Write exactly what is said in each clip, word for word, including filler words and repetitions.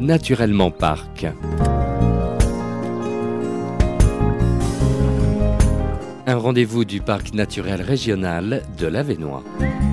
Naturellement Parc. Un rendez-vous du parc naturel régional de l'Avesnois.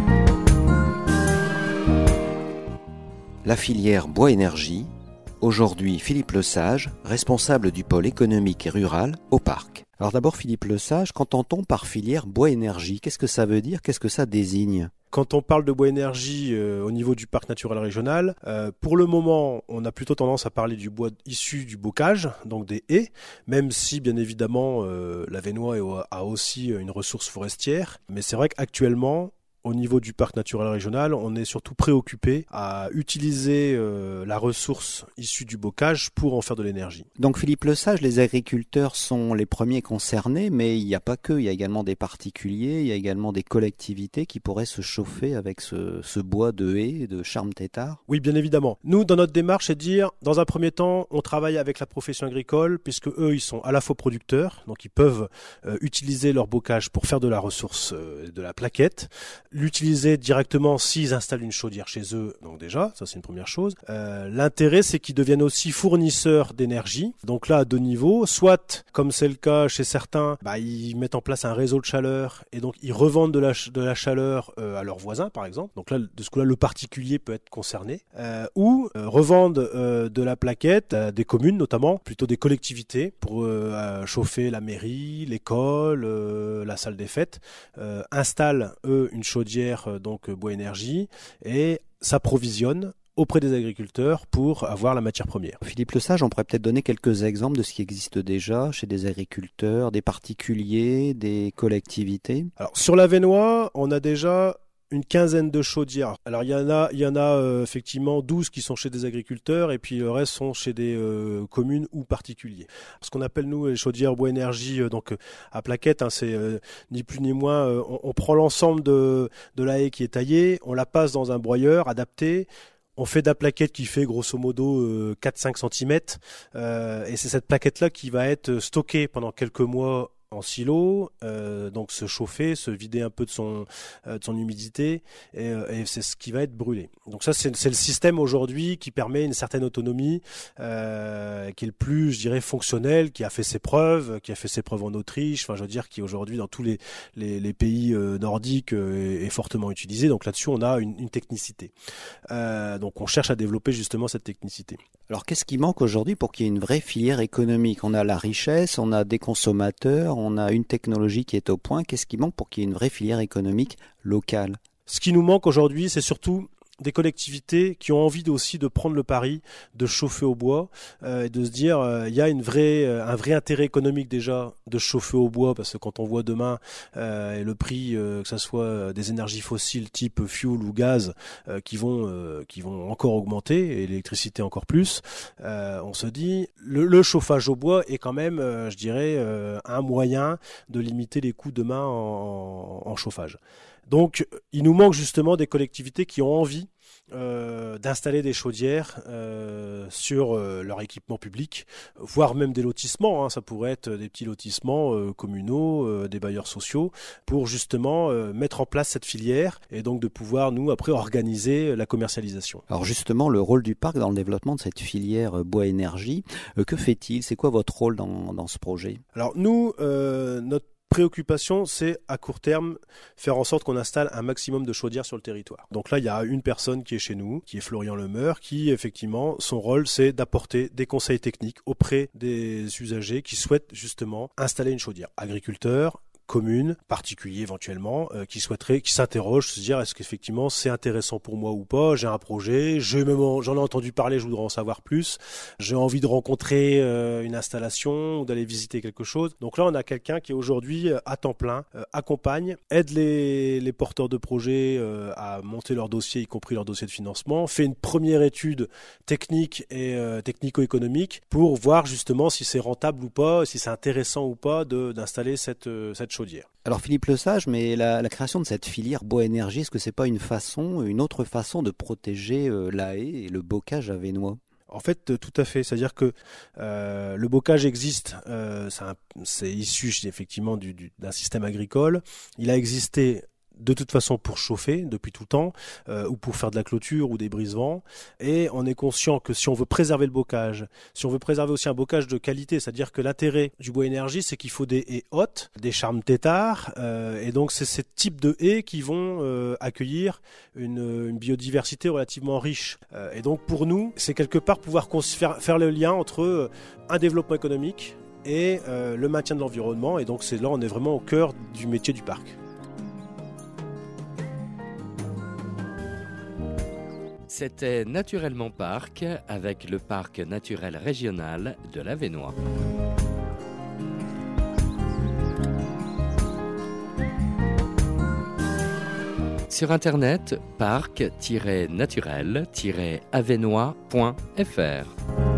La filière bois-énergie. Aujourd'hui, Philippe Lesage, responsable du pôle économique et rural au parc. Alors d'abord, Philippe Lesage, qu'entend-on par filière bois-énergie? Qu'est-ce que ça veut dire? Qu'est-ce que ça désigne? Quand on parle de bois-énergie euh, au niveau du parc naturel régional, euh, pour le moment, on a plutôt tendance à parler du bois issu du bocage, donc des haies, même si bien évidemment euh, l'Avesnois a aussi une ressource forestière. Mais c'est vrai qu'actuellement, au niveau du parc naturel régional, on est surtout préoccupé à utiliser euh, la ressource issue du bocage pour en faire de l'énergie. Donc Philippe Lesage, les agriculteurs sont les premiers concernés, mais il n'y a pas que, il y a également des particuliers, il y a également des collectivités qui pourraient se chauffer avec ce, ce bois de haies, de charme-tétard. Oui, bien évidemment. Nous, dans notre démarche, c'est de dire, dans un premier temps, on travaille avec la profession agricole, puisque eux, ils sont à la fois producteurs, donc ils peuvent euh, utiliser leur bocage pour faire de la ressource, euh, de la plaquette, l'utiliser directement s'ils installent une chaudière chez eux, donc déjà, ça c'est une première chose. Euh, l'intérêt, c'est qu'ils deviennent aussi fournisseurs d'énergie, donc là à deux niveaux, soit, comme c'est le cas chez certains, bah, ils mettent en place un réseau de chaleur, et donc ils revendent de la, ch- de la chaleur euh, à leurs voisins, par exemple, donc là, de ce coup-là, le particulier peut être concerné, euh, ou euh, revendent euh, de la plaquette à des communes, notamment, plutôt des collectivités, pour euh, chauffer la mairie, l'école, euh, la salle des fêtes, euh, installent, eux, une chaudière donc bois énergie et s'approvisionne auprès des agriculteurs pour avoir la matière première. Philippe Lesage, on pourrait peut-être donner quelques exemples de ce qui existe déjà chez des agriculteurs, des particuliers, des collectivités. Alors sur l'Avesnois, on a déjà une quinzaine de chaudières. Alors il y en a, il y en a euh, effectivement douze qui sont chez des agriculteurs et puis le reste sont chez des euh, communes ou particuliers. Ce qu'on appelle nous les chaudières bois énergie, euh, donc euh, à plaquette, hein, c'est euh, ni plus ni moins. Euh, on, on prend l'ensemble de de la haie qui est taillée, on la passe dans un broyeur adapté. On fait de la plaquette qui fait grosso modo euh, quatre à cinq centimètres euh, et c'est cette plaquette-là qui va être stockée pendant quelques mois en silo, euh, donc se chauffer, se vider un peu de son, euh, de son humidité, et, euh, et c'est ce qui va être brûlé. Donc ça, c'est, c'est le système aujourd'hui qui permet une certaine autonomie, euh, qui est le plus, je dirais, fonctionnel, qui a fait ses preuves, qui a fait ses preuves en Autriche, enfin, je veux dire, qui aujourd'hui dans tous les, les, les pays euh, nordiques euh, est, est fortement utilisé. Donc là-dessus, on a une, une technicité. Euh, donc on cherche à développer justement cette technicité. Alors qu'est-ce qui manque aujourd'hui pour qu'il y ait une vraie filière économique? On a la richesse, on a des consommateurs, on a une technologie qui est au point. Qu'est-ce qui manque pour qu'il y ait une vraie filière économique locale? Ce qui nous manque aujourd'hui, c'est surtout des collectivités qui ont envie aussi de prendre le pari de chauffer au bois euh, et de se dire il euh, y a une vraie, euh, un vrai intérêt économique déjà de chauffer au bois parce que quand on voit demain euh, et le prix euh, que ça soit des énergies fossiles type fuel ou gaz euh, qui vont euh, qui vont encore augmenter et l'électricité encore plus, euh, on se dit le, le chauffage au bois est quand même euh, je dirais euh, un moyen de limiter les coûts demain en, en, en chauffage. Donc, il nous manque justement des collectivités qui ont envie euh, d'installer des chaudières euh, sur euh, leur équipement public, voire même des lotissements. Hein, ça pourrait être des petits lotissements euh, communaux, euh, des bailleurs sociaux, pour justement euh, mettre en place cette filière et donc de pouvoir, nous, après, organiser la commercialisation. Alors justement, le rôle du parc dans le développement de cette filière bois-énergie, euh, que fait-il? C'est quoi votre rôle dans, dans ce projet? Alors nous, euh, notre préoccupation, c'est à court terme faire en sorte qu'on installe un maximum de chaudières sur le territoire. Donc là, il y a une personne qui est chez nous, qui est Florian Lemeur, qui effectivement, son rôle, c'est d'apporter des conseils techniques auprès des usagers qui souhaitent justement installer une chaudière. Agriculteurs, communes, particuliers éventuellement, euh, qui souhaiteraient, qui s'interrogent, se dire est-ce qu'effectivement c'est intéressant pour moi ou pas, j'ai un projet, j'ai même, j'en ai entendu parler, je voudrais en savoir plus, j'ai envie de rencontrer euh, une installation ou d'aller visiter quelque chose. Donc là on a quelqu'un qui aujourd'hui à temps plein euh, accompagne, aide les, les porteurs de projets euh, à monter leur dossier, y compris leur dossier de financement, fait une première étude technique et euh, technico-économique pour voir justement si c'est rentable ou pas, si c'est intéressant ou pas de, d'installer cette, euh, cette chaudière. Alors Philippe Lesage, mais la, la création de cette filière bois-énergie, est-ce que c'est pas une façon, une autre façon de protéger euh, la haie et le bocage avesnois? En fait, tout à fait. C'est-à-dire que euh, le bocage existe, euh, c'est, un, c'est issu effectivement du, du, d'un système agricole. Il a existé de toute façon pour chauffer depuis tout le temps, euh, ou pour faire de la clôture ou des brise-vents. Et on est conscient que si on veut préserver le bocage, si on veut préserver aussi un bocage de qualité, c'est-à-dire que l'intérêt du bois énergie, c'est qu'il faut des haies hautes, des charmes têtards, euh, et donc c'est ce type de haies qui vont euh, accueillir une, une biodiversité relativement riche. Euh, et donc pour nous, c'est quelque part pouvoir cons- faire, faire le lien entre euh, un développement économique et euh, le maintien de l'environnement. Et donc c'est là, on est vraiment au cœur du métier du parc. C'était Naturellement Parc avec le parc naturel régional de l'Avesnois. Sur internet, parc tiret naturel tiret avesnois point f r.